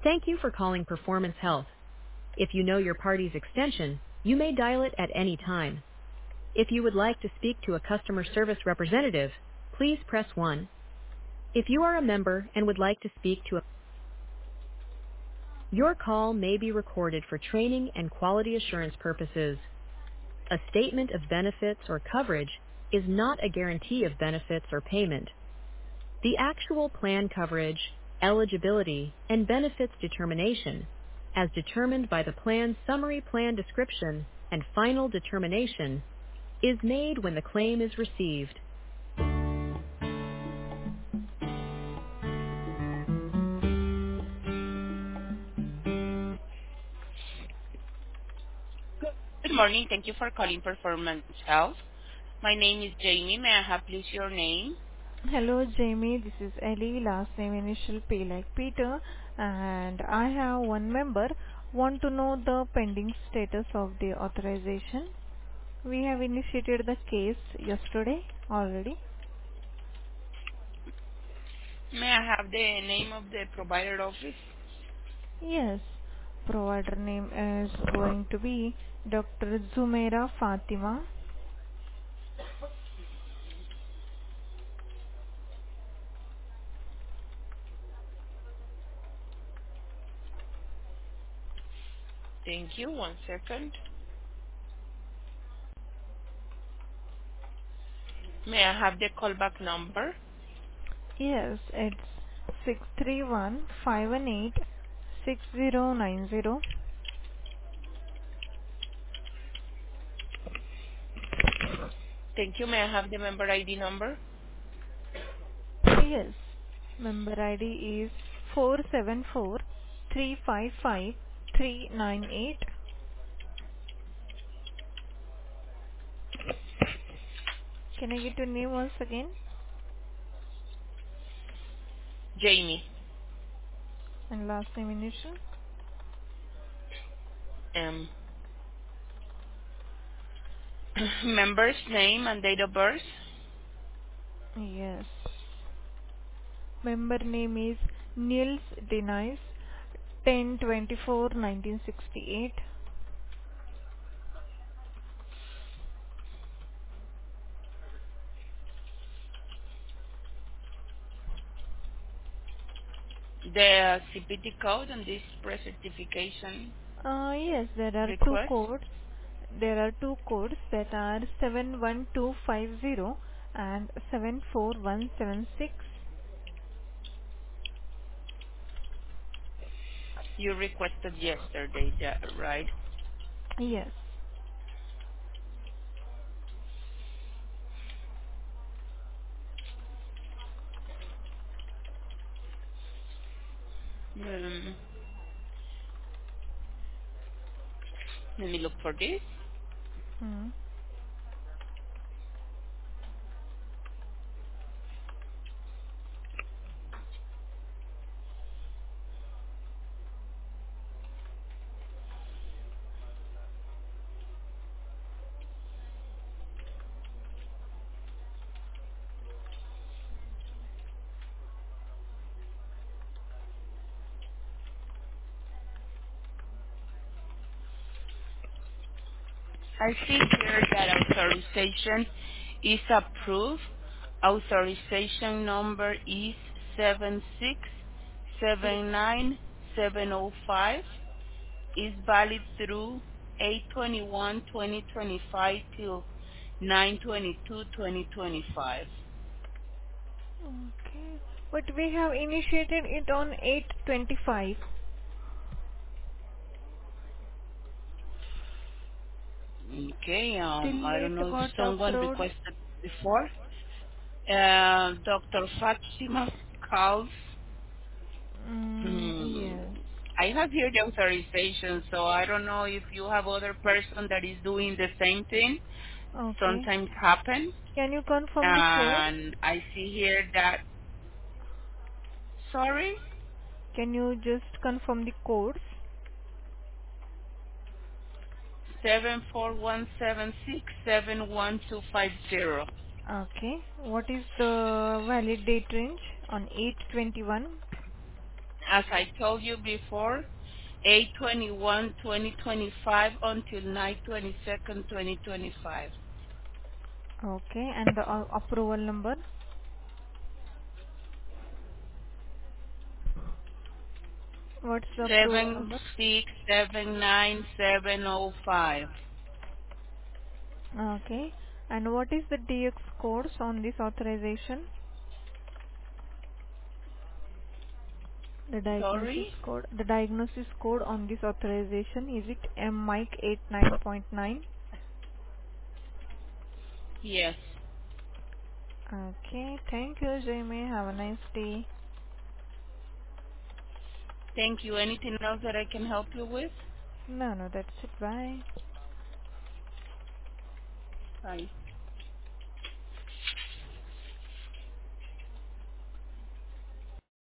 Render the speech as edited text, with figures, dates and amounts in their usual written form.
Thank you for calling Performance Health. If you know your party's extension, you may dial it at any time. If you would like to speak to a customer service representative, please press 1. If you are a member and would like to speak to a your call may be recorded for training and quality assurance purposes. A statement of benefits or coverage is not a guarantee of benefits or payment. The actual plan coverage, eligibility, and benefits determination, as determined by the plan's summary plan description and final determination, is made when the claim is received. Good morning. Thank you for calling Performance Health. My name is Jamie. May I have please your name? Hello, Jamie. This is Ellie. Last name initial P like Peter. And I have one member want to know the pending status of the authorization. We have initiated the case yesterday already. May I have the name of the provider office? Yes. Provider name is going to be Dr. Zumaira Fatima. Thank you. One second. May I have the callback number? Yes, it's 631-518-6090. Thank you. May I have the member ID number? Yes. Member ID is 474355398. Can I get your name once again? Jamie. And last name initial? Um, member's name and date of birth? Yes. Member name is Niels Denise, 10/24/1968. The CPT code on this pre-certification Yes, there are two request? codes. There are two codes that are 71250 and 74176. You requested yesterday, right? Yes. Um, Let me look for this. Hmm. I see here that authorization is approved. Authorization number is 7679705. Is valid through 8/21/2025 till 9/22/2025. Okay. But we have initiated it on 8/25. Okay, Till I it don't know if got someone approved. requested before. Dr. Fatima calls. Yes. I have here the authorization, so I don't know if you have other person that is doing the same thing. Okay. Sometimes happen, Can you confirm the code? and I see here that. Sorry, Can you just confirm the codes? 741767120. Okay. What is the valid date range on 8/21? As I told you before, 8/21/2025 until 9/22/2025. 2025. Okay, and the approval number? What's the approval number? 7679705. Okay. And what is the DX codes on this authorization? The diagnosis Sorry? code. The diagnosis code on this authorization, is it MMIC 89.9? Yes. Okay. Thank you, Jamie. Have a nice day. Thank you. Anything else that I can help you with? No, that's it. Bye. Bye.